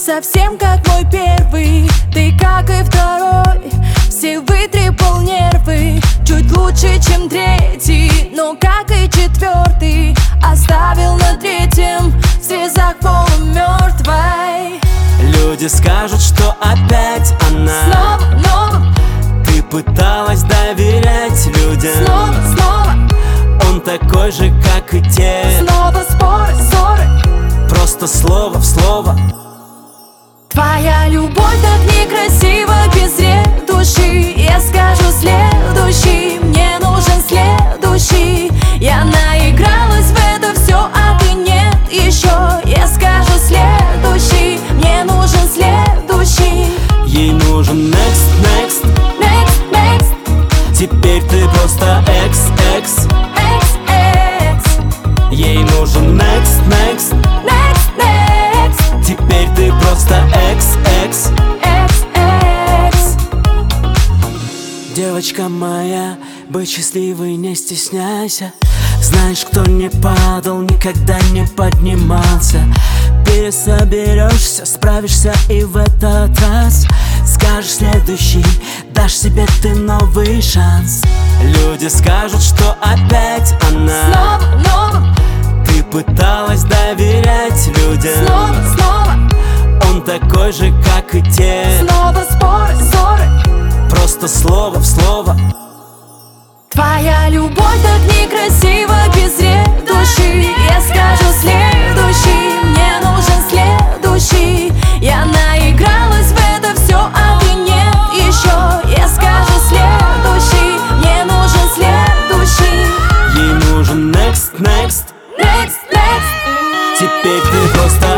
совсем как мой первый, ты как и второй. Все вытрепал нервы, чуть лучше, чем третий, но как и четвертый, оставил на третьем в слезах полумертвой. Люди скажут, что опять она Снова, Ты пыталась доверять людям. снова, Он такой же, как и те. снова споры, ссоры, Просто слово в слово. твоя любовь так некрасива, без души. Я скажу следующий, мне нужен следующий. Я наигралась в это все, а ты нет еще. Я скажу следующий, мне нужен следующий. Ей нужен next, next. Next, next, Теперь ты просто ex. ex. Ей нужен next, next. Next, next, Теперь ты просто ex. ex. Девочка моя, быть счастливой не стесняйся. Знаешь, кто не падал, никогда не поднимался. Пересоберешься, справишься и в этот раз скажешь следующий, дашь себе ты новый шанс. Люди скажут, что опять она Снова, Ты пыталась доверять людям. снова, Он такой же, как и те. снова споры, ссоры. Просто слово в слово. Твоя любовь так некрасива, без души. Я скажу следующий, мне нужен следующий. Я наигралась в это все, а ты нет еще. Я скажу следующий, мне нужен следующий. Ей нужен next, next. Next, next, Теперь ты просто